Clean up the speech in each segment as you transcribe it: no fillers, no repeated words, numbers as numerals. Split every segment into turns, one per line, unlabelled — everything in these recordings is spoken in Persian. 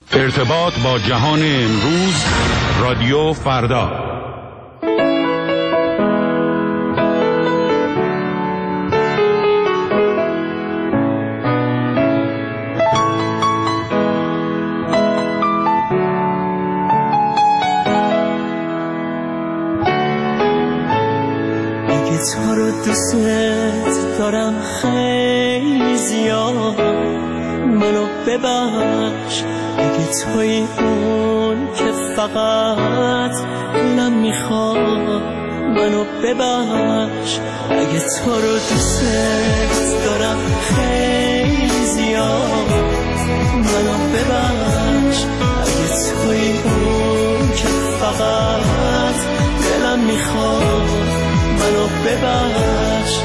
ارتباط با جهان امروز، رادیو فردا.
تو رو دوست دارم خیلی زیاد، منو ببخش اگه توی اون که فقط دلم میخواد. منو ببخش اگه تو رو دوست دارم خیلی زیاد، منو ببخش اگه توی اون که فقط دلم میخواد. منو ببخش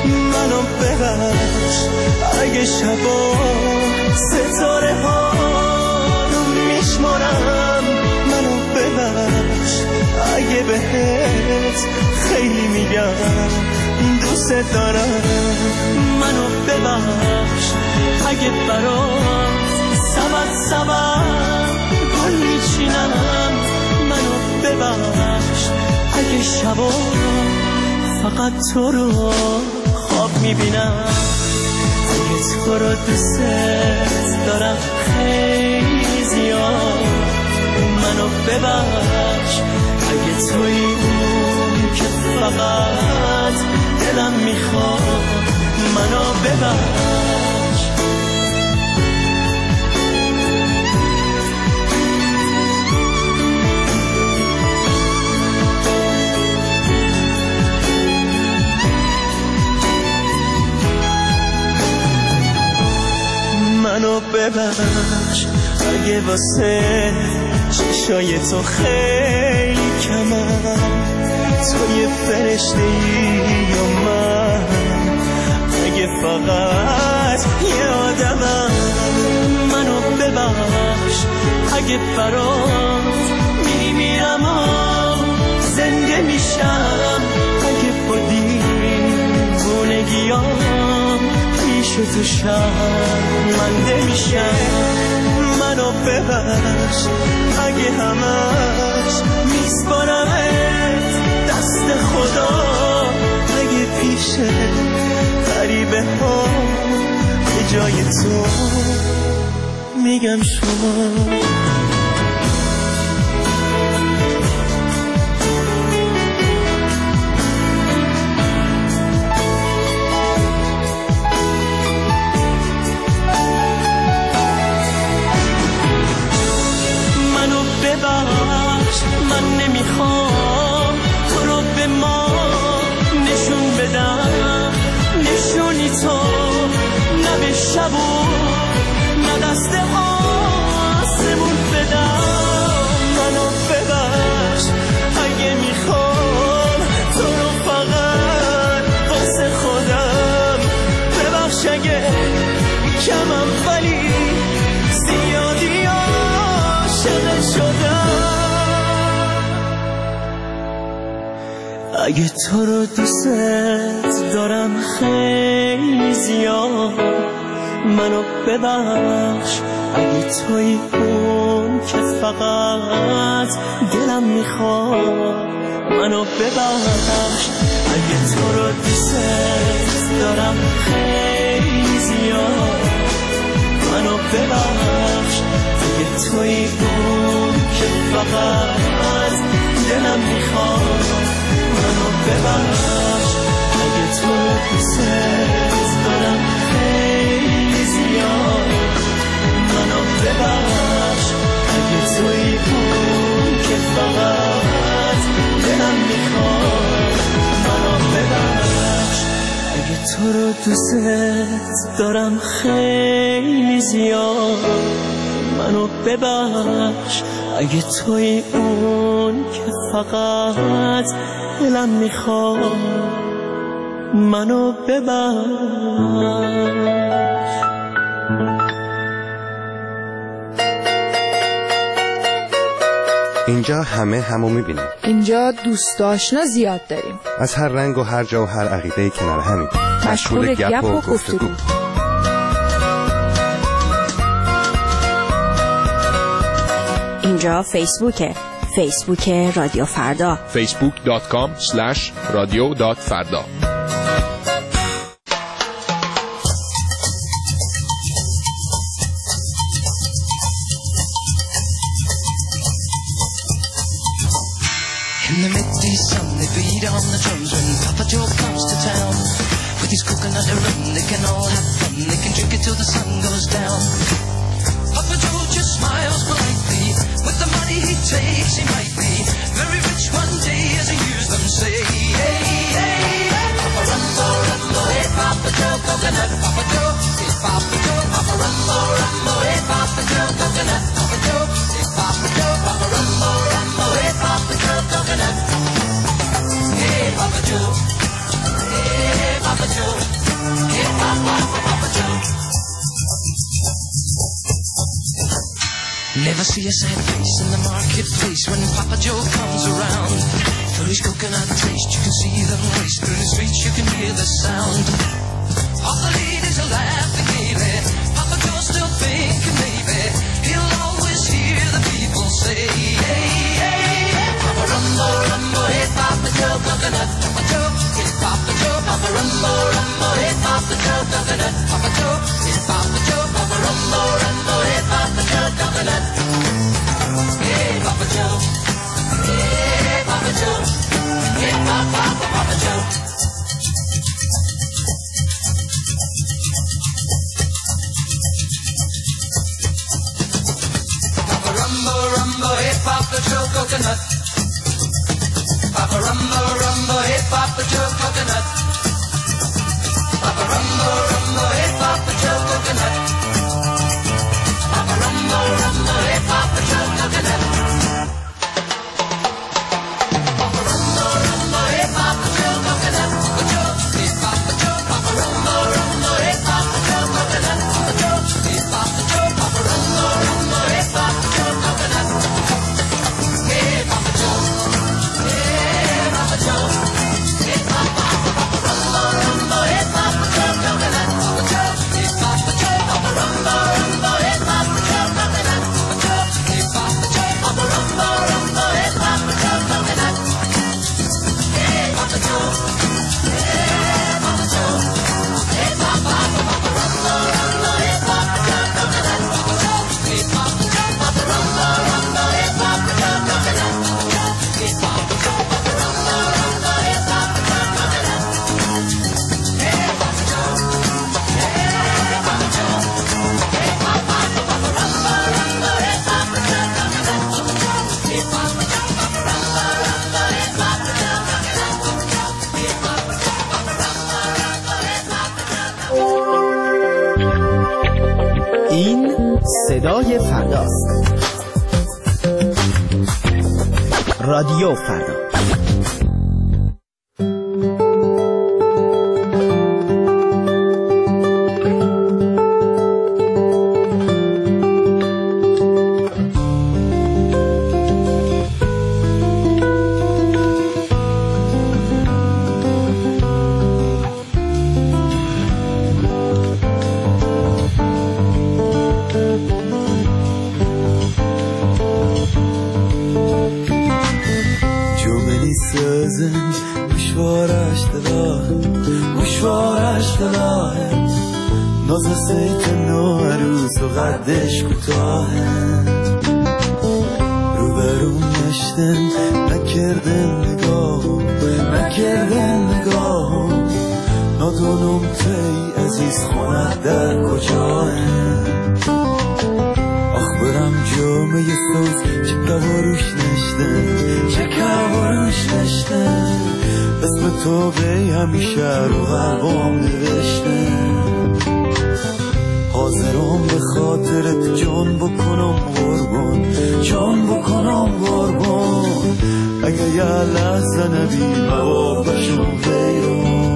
اگه شبا ستاره ها رو میشمارم. منو ببخش اگه بهت خیلی میگم دوست دارم. منو ببخش اگه برات سبت گل میچینم. منو ببخش اگه شبا فقط تو رو خواب میبینم. اگه تو رو دوست دارم خیلی زیاد، منو ببخش اگه توی اون که فقط دلم میخواد. منو ببخش. منو ببخش اگه واسه چشای تو خیلی کمم. تو یه فرشته‌ای یا من، اگه فقط یه آدمم. منو ببخش اگه برات میمیرم زنده میشم. اگه با دیوونگیام پیش تو شرمنده میشم. منو ببخش اگه همش میسپارمت دست خدا. اگه پیش غریبه ها به جای تو میگم شما. من نمیخوام تو رو به ما نشون بدم. نشونی تو نه به شب و نه دست آسمون بدم. منو ببخش اگه میخوام تو رو فقط واسه خودم. ببخش اگه کمم ولی زیادی عاشق شدم. اگه تو رو دوست دارم خیلی زیاد، منو ببخش اگه توی اون که فقط دلم میخواد. منو ببخش اگه تو رو دوست دارم خیلی زیاد. منو ببخش اگه توی اون که فقط دلم میخواد. منو ببخش اگه تو رو دوست دارم خیلی زیاد. منو ببخش اگه توی اون که فقط دلم میخواد. منو ببخش اگه تو رو دوست دارم خیلی زیاد. منو ببخش اگه توی اون که فقط دلم میخواد. منو ببخش.
اینجا همه همو میبینیم.
اینجا دوست آشنا زیاد داریم،
از هر رنگ و هر جا و هر عقیده کنار همین.
مشغول گپ و گفتگو.
اینجا فیسبوک رادیو فردا،
facebook.com/radio.farda.
In the midday sun, they beat on the drums when Papa Joe comes to town. With his coconut and rum, they can all have fun. They can drink it till the sun goes down. Papa Joe just smiles politely. With the money he takes, he might be very rich one day as he hears them say, hey, hey, hey. Papa Rumbo, Rumbo, hey, Papa Joe, coconut. Papa Joe, hey, Papa Joe, Papa Rumbo, Rumbo, hey, Papa Joe, coconut. Papa Joe, hey, Papa Joe, Papa Rumbo, Rumbo, hey, Papa Joe, coconut. Hey, Papa Joe, hey, Papa Joe, hey, Papa Joe. Never see a sad face in the marketplace when Papa Joe comes around. For his coconut taste, you can see them race through the streets, you can hear the sound. All the ladies are laughing gaily. Papa Joe's still thinking maybe he'll always hear the people say, hey, hey, hey, Papa Rumbo, Rumbo, hey, Papa Joe, coconut. Papa Joe, hey, Papa Joe, Papa Rumbo, Rumbo, hey, Papa Joe, coconut. Papa Joe, hey, Papa Joe, Papa Rumbo, Rumbo, hey, Papa Joe, coconut. Hey, Papa Joe, hey, Papa Joe, hey, Papa Joe. Papa Rumbo, Rumbo, hey, Papa Joe, coconut. Papa Rumbo, Rumbo, hey, Papa Joe, coconut. Papa Rumbo, Rumbo, hey, Papa Joe, coconut. Papa Rumbo, Rumbo, hey, Papa Joe, coconut. Papa Rumbo, Rumbo, hey, Papa Joe, coconut. Papa Joe, hey, Papa Joe, Papa Rumbo, Rumbo, hey, Papa Joe, coconut. Papa Joe, hey, Papa Joe, Papa Rumbo, Rumbo, hey, Papa Joe, coconut. Hey, Papa Joe, hey, Papa Joe, hey, Papa Rumbo, Rumbo, hey, Papa Joe, coconut. Papa Joe, hey, Papa Joe, Papa Rumbo, Rumbo, hey, Papa Joe, coconut. Papa Joe, hey, Papa Joe, Papa Rumbo, Rumbo, hey, Papa Joe, coconut. Hey, Papa Joe, hey, Papa Joe, hey, Papa Rumbo, Rumbo, hey, Papa Joe, coconut. Papa Joe, hey, Papa Joe, Papa Rumbo, Rumbo, hey, Papa Joe, coconut. Papa Joe, hey, Papa Joe, Papa Rumbo, Rumbo, hey, Papa Joe, coconut. Hey, Papa Joe, hey, Papa Joe, hey, Papa Rumbo, Rumbo, hey, Papa Joe, coconut. Papa Joe, hey, Papa Joe, Papa Rumbo, Rumbo, hey, Papa Joe, coconut. Papa Joe, hey, Papa Joe, Papa Rumbo, Rumbo, hey, Papa Joe.
این صدای فرداست. رادیو فردا.
ناز سیت نوروز و قدش کوتاهه روبروم نشتن نکردن نگاهم نادونم تی عزیز خونه در کجاه آخ برم جامعه سوز چه کواروش نشتن اسم تو بی همیشه رو قلبم نوشتن حاضرم به خاطرت جان بکنم قربان اگه یه لحظه نبی مواب بشم ویران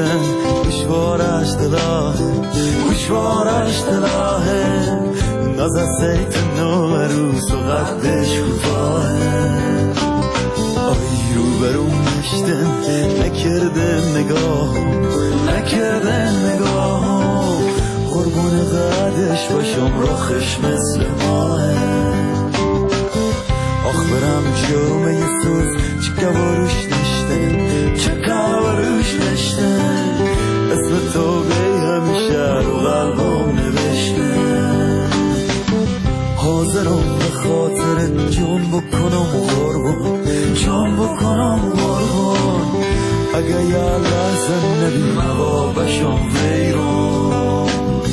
sen duşvarаш دلاهه نازا سیت نوروز و قدش کوتاهه آی رو برون نشتن نکرده نگاهم قربون قدش باشم رخش مثل ماهه آخ برم جومه سوز چه گواروش نشتن اسم تو بی همیشه رو قلبم نوشته حاضرم به خاطر جان بکنم قربان اگه یه لحظه نبیم هوا بشم ویران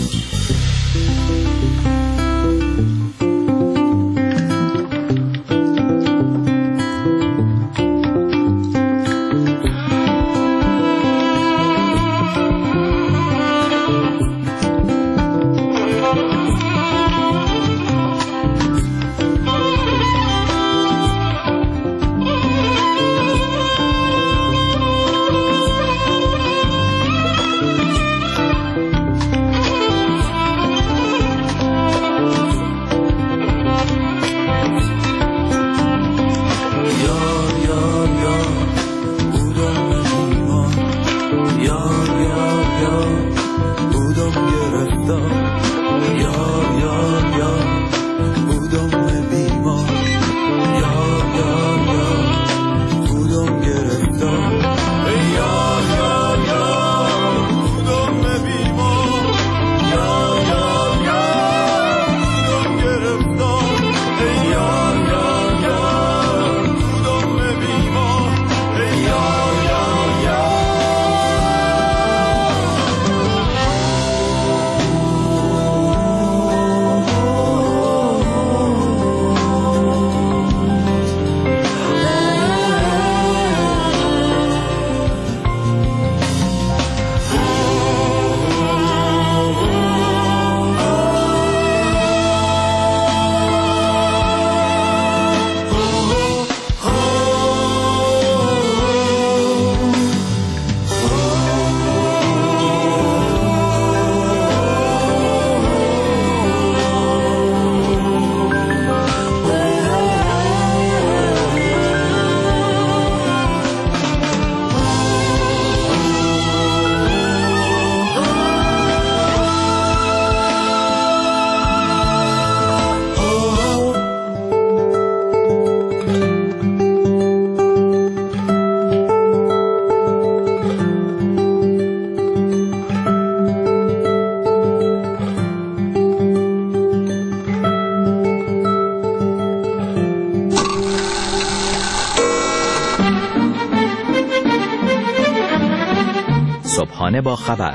صبحانه با خبر،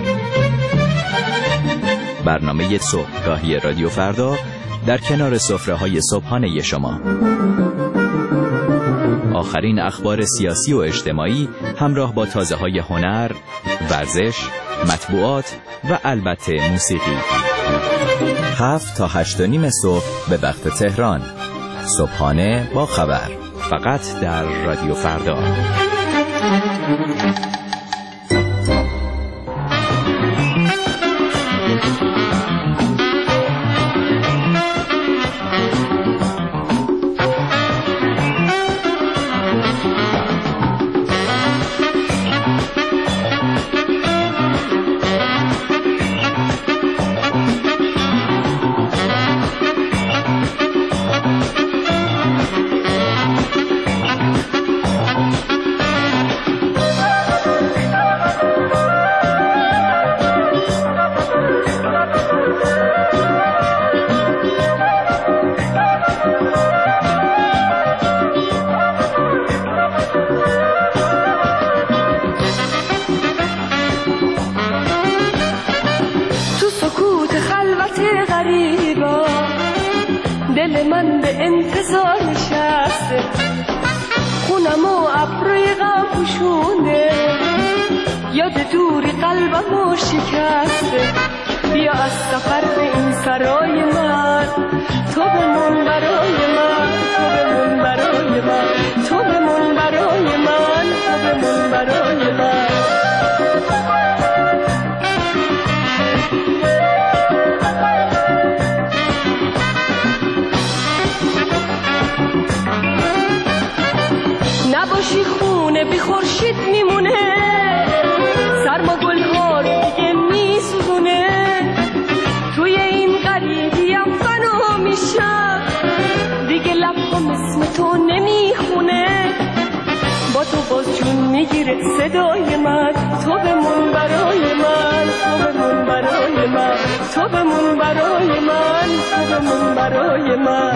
برنامه صبحگاهی رادیو فردا در کنار سفره‌های صبحانه شما. آخرین اخبار سیاسی و اجتماعی همراه با تازه‌های هنر، ورزش، مطبوعات و البته موسیقی. 7 تا 8:30 صبح به وقت تهران. صبحانه با خبر، فقط در رادیو فردا.
دل من به انتظار نشسته، خونم و ابروی غم پوشونده، یاد دوری قلبمو شکسته. بیا از سفر به این سرای من، تو بمون برای من، تو بمون برای من، تو بمون برای من، تو بمون برای من. نباشی خونه بی خورشید میمونه، سرما گلها رو دیگه میسوزونه، توی این غریبیم فنا میشم، دیگه لبم اسم تو نمیخونه، با تو باز جون میگیره صدای من، تو بمون برای من، تو بمون برای من، تو بمون برای من، تو بمون برای من.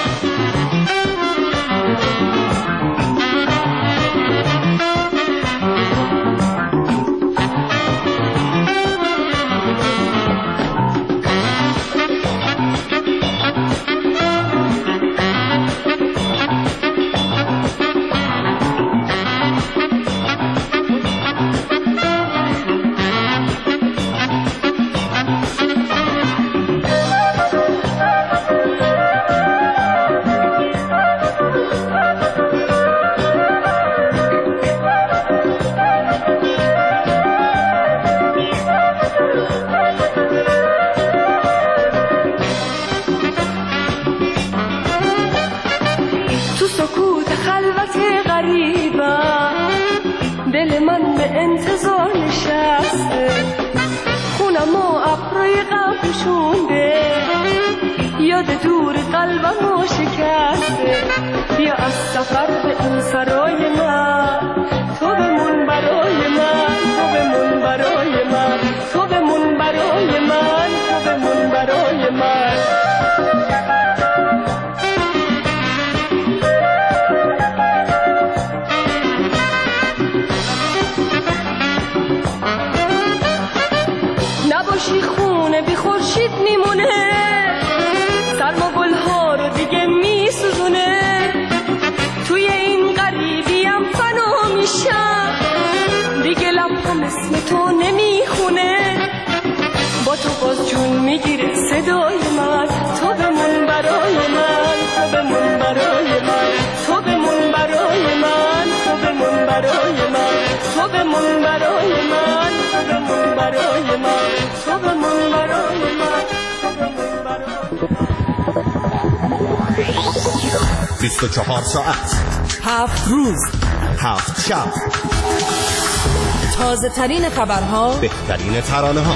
دل من به انتظار نشسته، خونم و ابروی غم پوشونده، یاد دور قلبم شکسته، بیا از سفر به این سرای من، تو بمون برای من، تو بمون برای من، تو بمون برای من، تو بمون برای من. نباشی خونه بی خورشید میمونه، سرما گلها رو دیگه میسوزونه، توی این غریبیم فنا میشم، دیگه لبم اسم تو نمیخونه، با تو باز جون میگیره صدای من، تو بمون برای من، تو بمون برای من، تو بمون برای من، تو بمون برای من، تو بمون برای من، تو بمون برای من، تو بمون برای من، تو بمون برای من.
24 ساعت 7 روز 7 شب،
تازه ترین خبرها،
بهترین ترانه ها.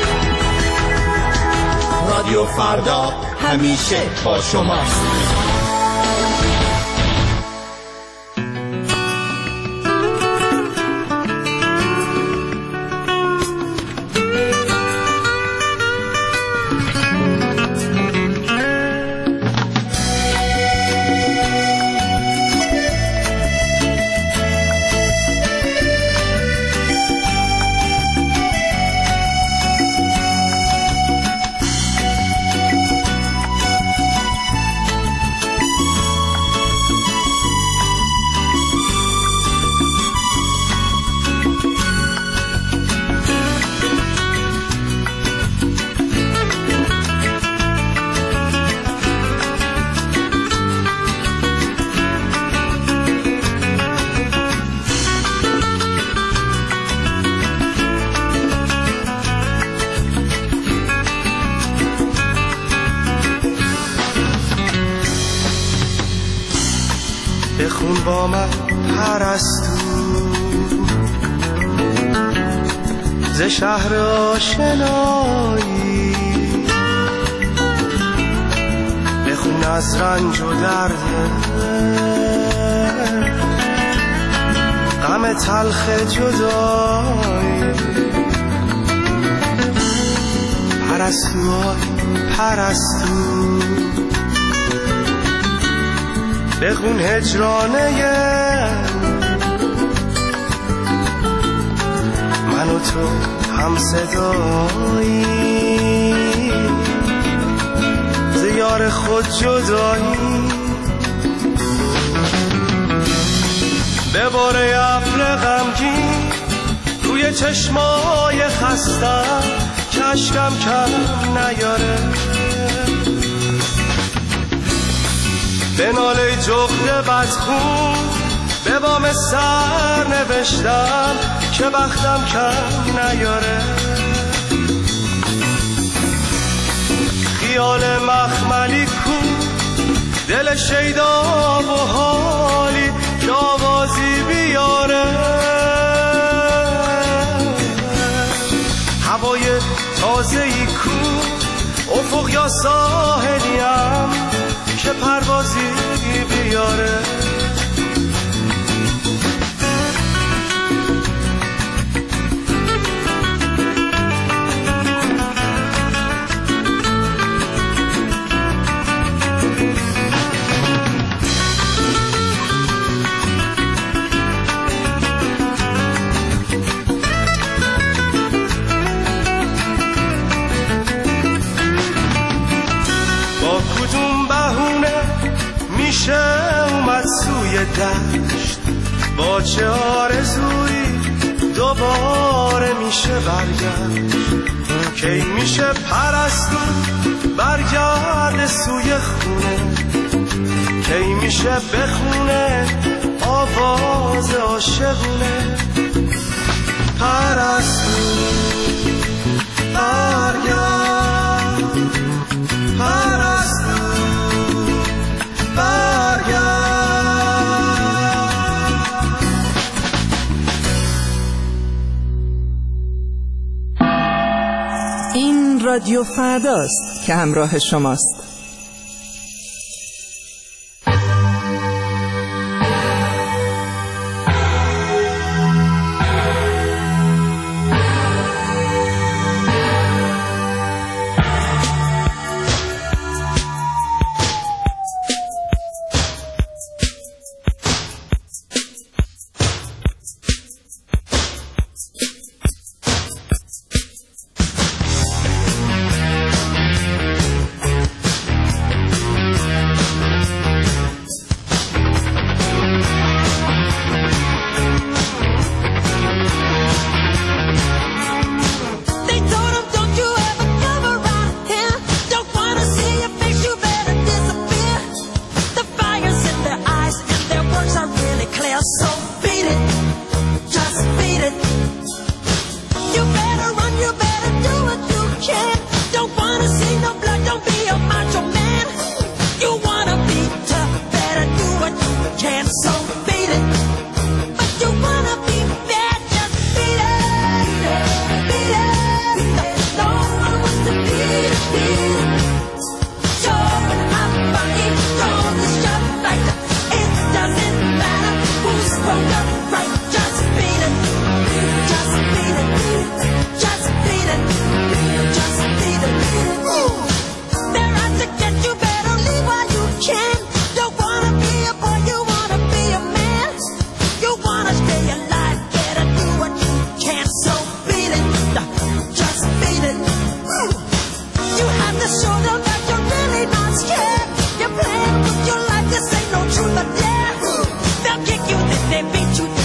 رادیو فردا همیشه با شماست.
بخون با من پرستو ز شهر آشنایی، بخون از رنج و درد غم تلخ جدایی، پرستو پرستو بخون هجرانه من و تو هم صدایی، ز یار خود جدایی، به باره ابر غمگین روی چشمای خستم که اشکم کم نیاره، به ناله جغد بدخون به بام سر نوشتم که بختم کم نیاره، خیال مخملی کو دل شیدا و حالی که آوازی یا ساحلیم که پروازی بیاره. اومد سوی دشت با چه آرزویی دوباره میشه برگشت. کی میشه پرستو برگرد سوی خونه، کی میشه بخونه آواز عاشقونه. پرستو برگرد، پرستو
این رادیو فرداست که همراه شماست.
They beat you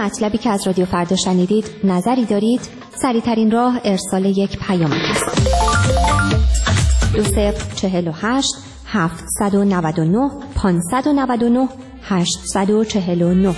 مطلبی که از رادیو فردا شنیدید نظری دارید؟ سریع‌ترین راه ارسال یک پیام است. 2048 799 599 849.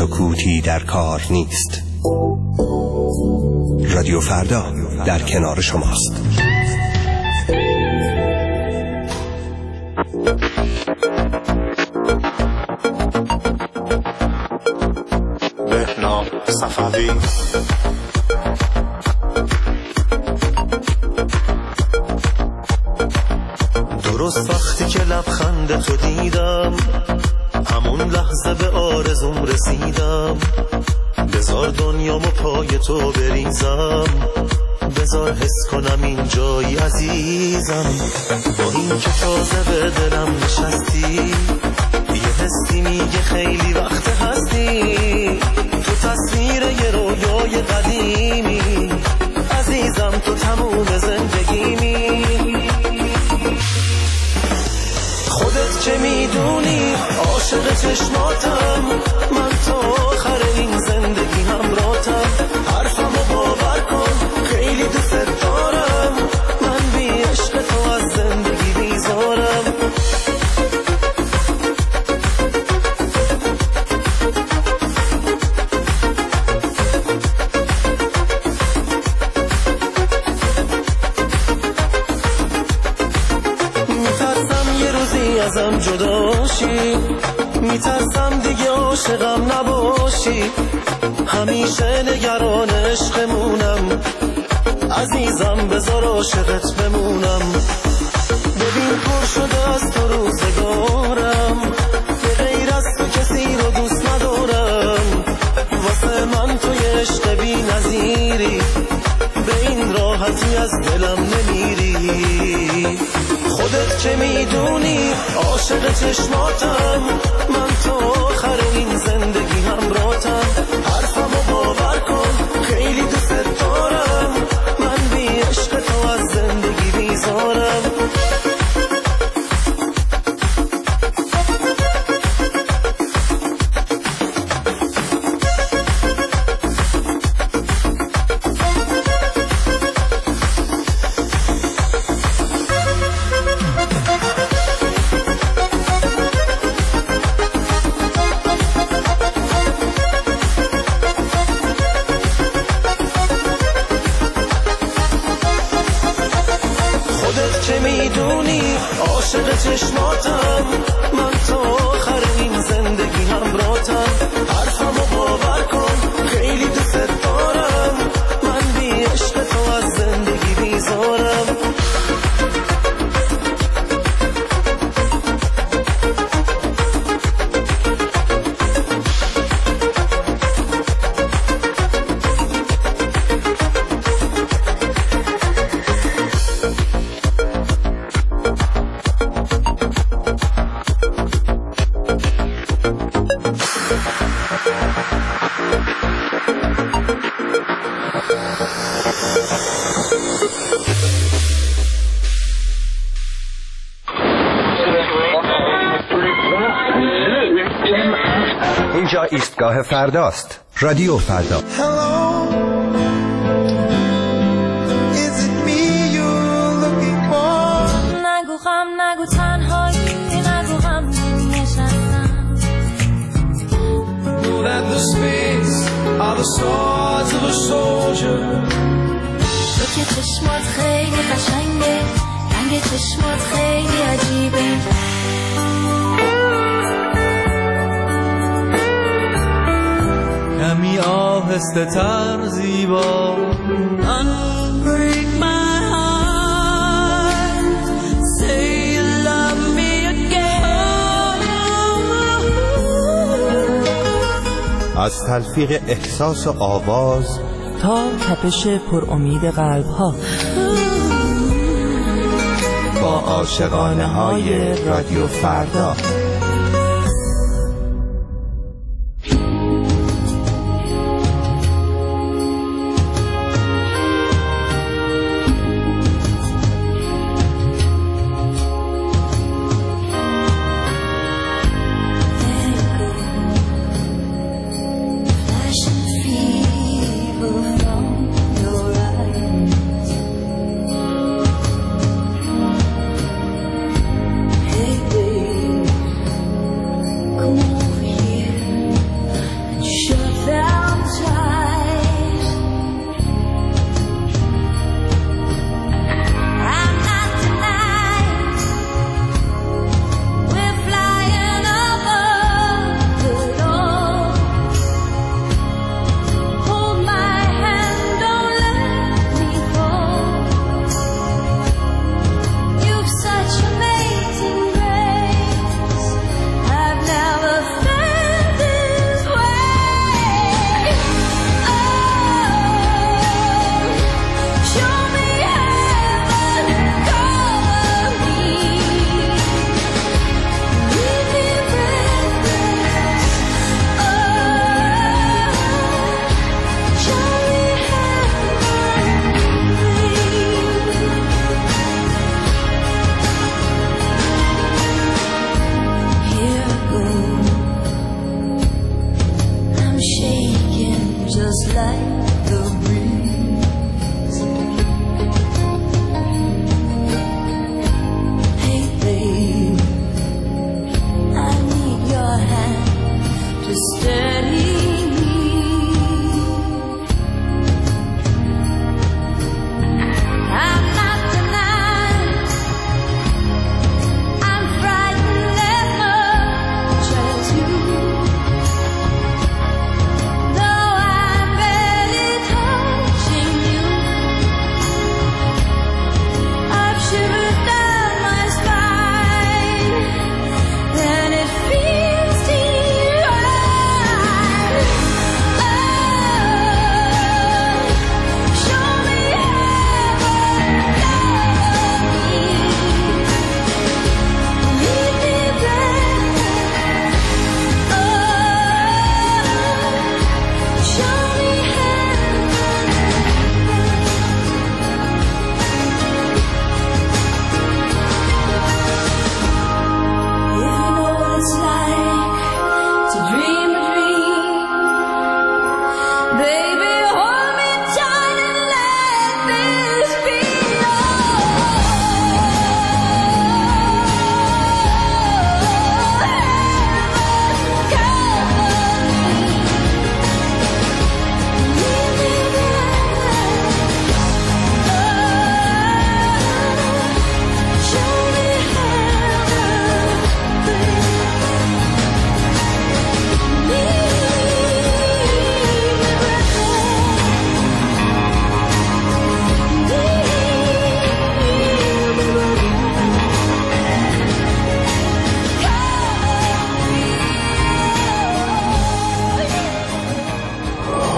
سکوتی در کار نیست. رادیو فردا در کنار شماست.
بهنام صفوی درست وقتی که لبخند تو دیدم، همون لحظه به آرزوم رسیدم. بذار دنیامو پای تو بریزم، بذار حس کنم این جایی عزیزم. با این که تازه به دلم نشستی، یه حسی میگه خیلی وقت هستی. تو تصویر یه رویای قدیمی، عزیزم تو تموم زندگیمی. خودت چه میدونی عاشق چشماتم، من تا آخر این زندگی همراهتم. حرفمو باور کن خیلی دوست دارم، من بی عشق تو از زندگی بیزارم. ازم جداشی، میترسم دیگه عاشقم نباشی. همیشه نگران عشقمونم، عزیزم بذار عاشقت بمونم. ببین پر شده از تو روزگارم، به غیر از تو کسی رو دوست ندارم. واسه من تو یه عشق بی نظیری، به این راحتی از دلم نمیری. خودت چه میدونی عاشق چشماتم، من تا آخر این زندگی همراهتم. حرفمو باور کن خیلی دوست دارم، من بی عشق تو از زندگی بیزارم. چه میدونی عاشق چشماتم، من تا آخر این زندگی همراهتم. حرفمو باور کن خیلی دوست دارم، من بی عشق تو از زندگی بیزارم.
اینجا ایستگاه فرداست. رادیو فردا.
نگو غم، نگو تنهایی، نگو غم نشستم. تو که چشمات خیلی قشنگه، رنگ چشمات خیلی عجیبه.
کمی آهسته تر زیبا. Unbreak my heart, say you love me again.
از تلفیق احساس و آواز
تا تپش پر امید قلب ها،
با عاشقانه های رادیو فردا.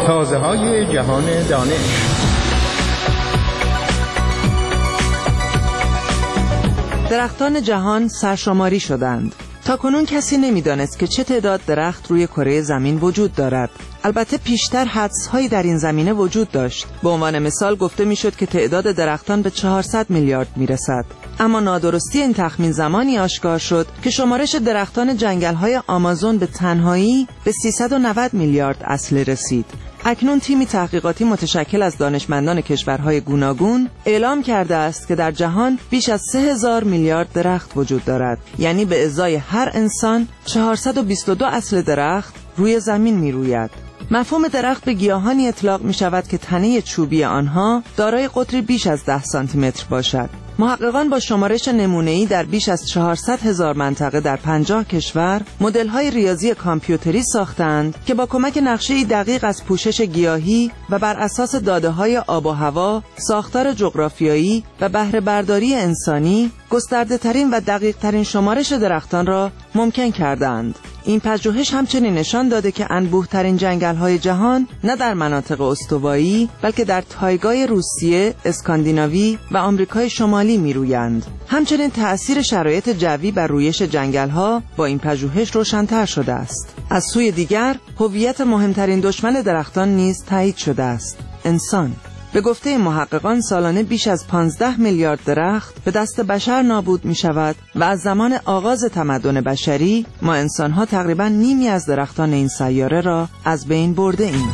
تازه‌های جهان دانش.
درختان جهان سرشماری شدند. تاکنون کسی نمی‌دانست که چه تعداد درخت روی کره زمین وجود دارد. البته پیشتر حدس‌هایی در این زمینه وجود داشت. به عنوان مثال گفته می‌شد که تعداد درختان به 400 میلیارد میرسد. اما نادرستی این تخمین زمانی آشکار شد که شمارش درختان جنگل‌های آمازون به تنهایی به 390 میلیارد اصله رسید. اکنون تیمی تحقیقاتی متشکل از دانشمندان کشورهای گوناگون اعلام کرده است که در جهان بیش از 3000 میلیارد درخت وجود دارد. یعنی به ازای هر انسان 422 اصل درخت روی زمین می روید. مفهوم درخت به گیاهانی اطلاق می شود که تنه چوبی آنها دارای قطری بیش از 10 سانتی متر باشد. محققان با شمارش نمونه‌ای در بیش از 400,000 منطقه در 50 کشور مدل‌های ریاضی کامپیوتری ساختند که با کمک نقشه‌ای دقیق از پوشش گیاهی و بر اساس داده‌های آب و هوا، ساختار جغرافیایی و بهره برداری انسانی گسترده‌ترین و دقیق‌ترین شمارش درختان را ممکن کردند. این پژوهش همچنین نشان داده که انبوه‌ترین جنگل‌های جهان نه در مناطق استوایی بلکه در تایگای روسیه، اسکاندیناوی و آمریکای شمالی می‌رویند. همچنین تأثیر شرایط جوی بر رویش جنگل‌ها با این پژوهش روشن‌تر شده است. از سوی دیگر، هویت مهمترین دشمن درختان نیز تایید شده است: انسان. به گفته محققان سالانه بیش از 15 میلیارد درخت به دست بشر نابود می شود و از زمان آغاز تمدن بشری ما انسان‌ها تقریباً نیمی از درختان این سیاره را از بین برده ایم.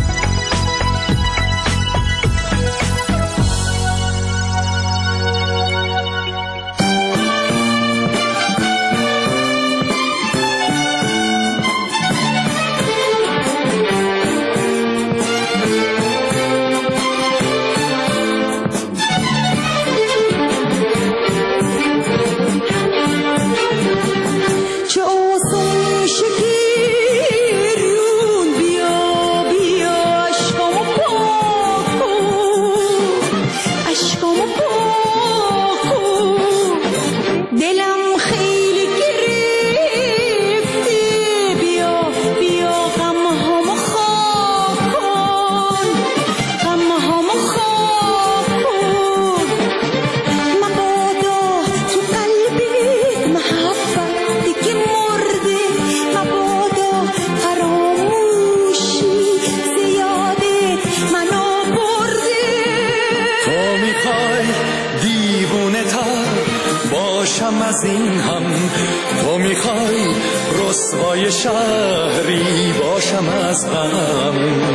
از این هم تو میخوای رسوای شهری باشم از غم،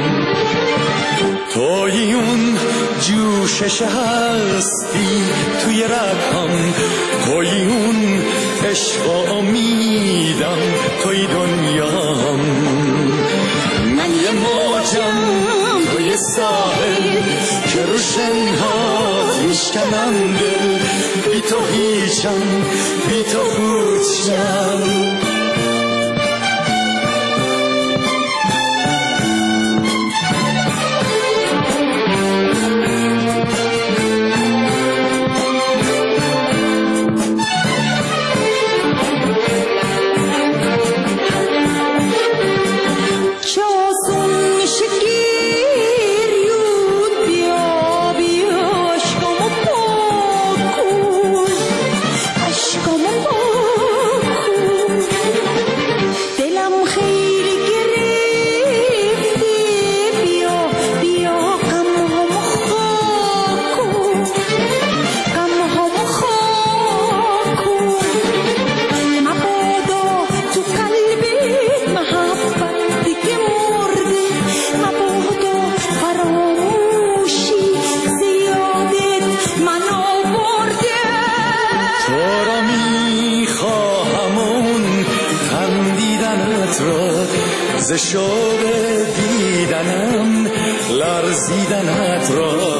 توی اون جوشش هستی توی رگم، توی اون عشق و امیدم توی دنیام، من یه موجم توی ساحل که رو شنهات میشکنم دل، بی تو هیچم بی تو خودشم. ز شوق دیدنم لرزیدنت را،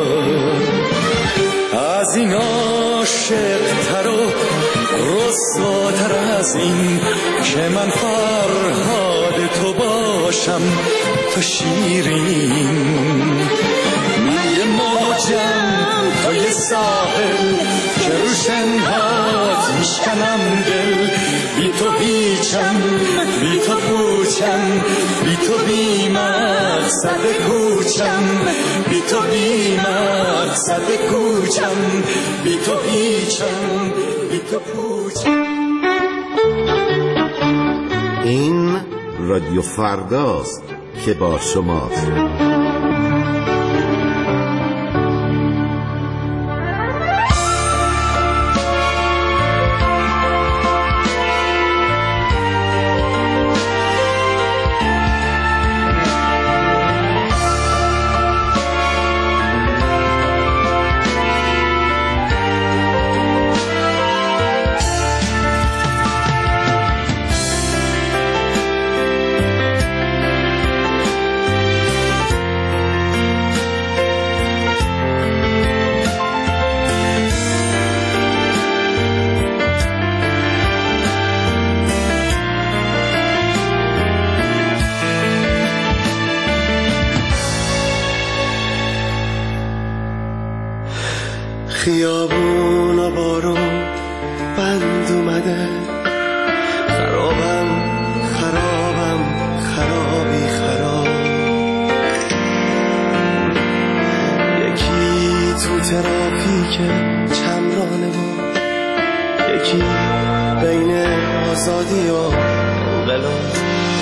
از این عاشق‌تر و رسواتر از این که من فرهاد تو باشم تو شیرین، من یه موجم تو یه ساحل که رو شنهات میشکنم دل، بی تو هیچم بی تو پوچم بی تو بی مغزم. مقصد کوچم، بی تو بی مقصد کوچم، بی تو هیچم، بی تو پوچم.
این رادیو فرداست که با شماست.
خیابون و بارون بند اومده، خرابم خرابم خرابی خراب. یکی تو ترافیک چمرانه و یکی بین آزادی و انقلاب.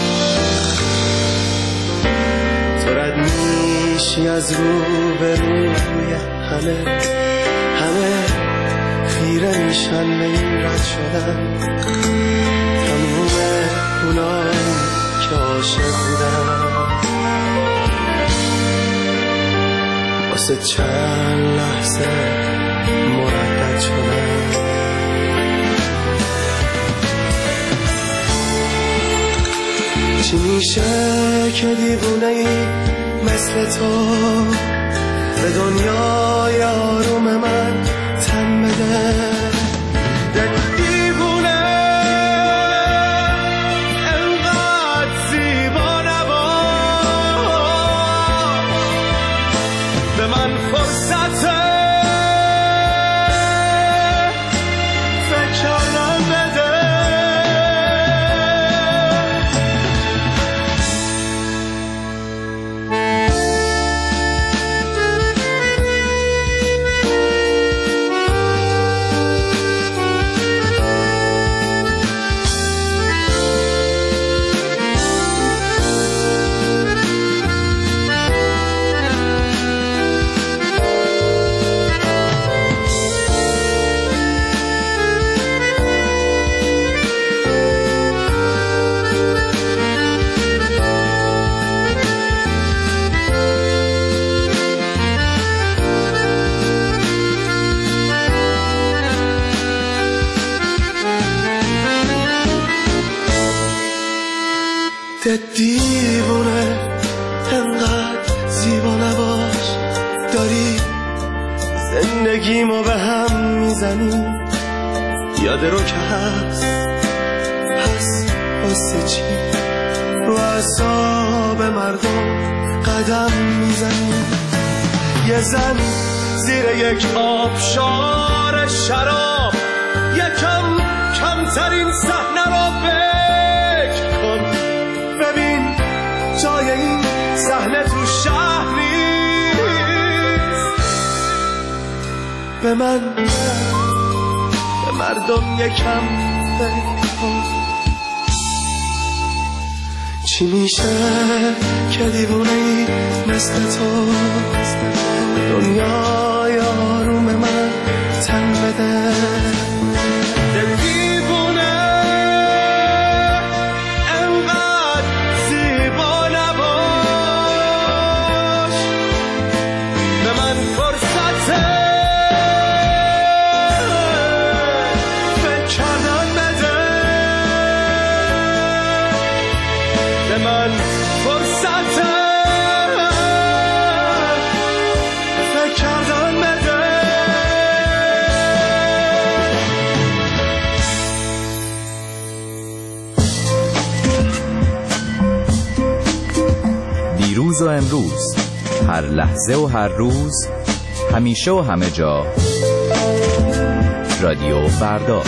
تو رد میشی از رو به روی همه خیره میشن به این رد شدن، تموم اونایی که عاشق بودن واسه چند لحظه مردد شدن. چی میشه که دیوونه‌ای مثل تو به دنیای آروم من تن بده؟ دیوونه انقدر زیبا نباش، به من فرصت فکر کردن بده. دیوونه انقدر زیبا نباش، داری زندگیمو به هم میزنی. یاد رو که هست، پس واسه چی رو اعصاب مردم قدم میزنی؟ یه زن زیر یک آبشار شراب، یکم کمترین صحنه رو فکر کن. ببین جای این صحنه تو شهر نیست. به من، به مردم یکم فکر کن. چی میشه که دیوونه‌ای مثل تو دنیای آروم من تن بده؟
دیروز و امروز، هر لحظه و هر روز، همیشه و همه جا، رادیو فردا.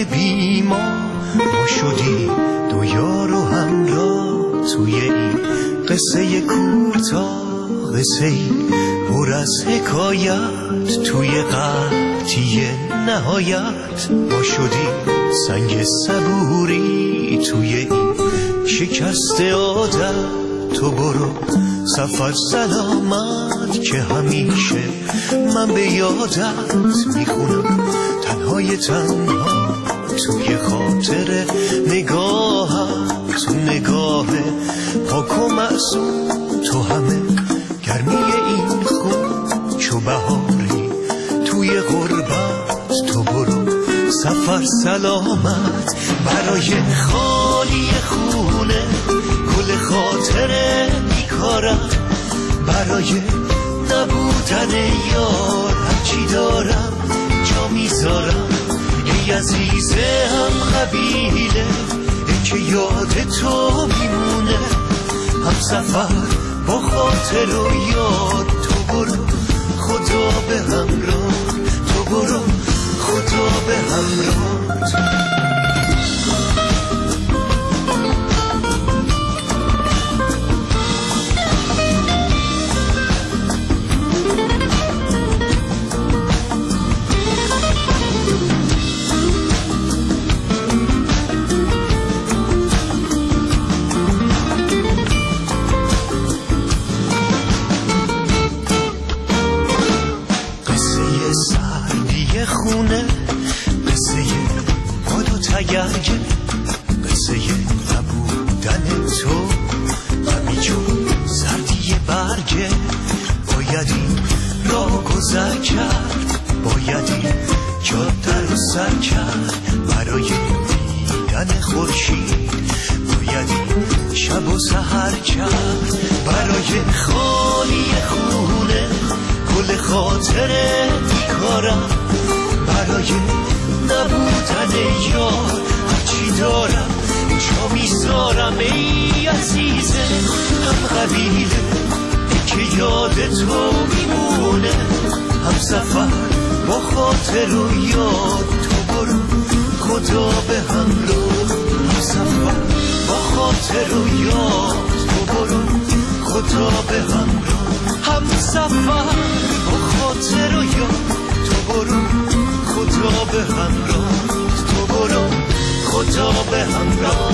های بیما ما شدیم دو یار و همراه توی این قصه کوتاه، قصه ای پر از حکایت توی قحطی نهایت. ما شدیم سنگ صبوری توی این شکست عادت. تو برو سفر سلامت که همیشه من به یادت میخونم تنهای تنها توی خاطر نگاهت. تو نگاه پاک و معصوم تو همه گرمی این خون چو بهاری توی غربت. تو برو سفر سلامت برای خالی خونه گل خاطر بیکارم، برای نبودن یار هرچی دارم جا میذارم. ای عزیز هم قبیله که یاد تو میمونه، هم سفر با خاطر و یاد. تو برو خدا به همراه، تو برو خدا به همراه. خونه قصه باد و تگرگه، قصه نبودن تو همینجور سردی برگه. باید این راه گذر کرد، باید این جاده رو سر کرد برای دیدن خورشید. باید این شب و سحر کرد برای خالی خونه گل خاطر بیکارم، برای نبودن یار هرچی دارم جا میذارم. ای عزیزه هم قبیله که یاد تو میمونه، هم سفر با خاطر و یاد. تو برو خدا به همراه، هم سفر با خاطر و یاد. تو برو خدا به همراه، هم سفر با خاطر و یاد. تو برو خدا به همراه، تو برو خدا به همراه.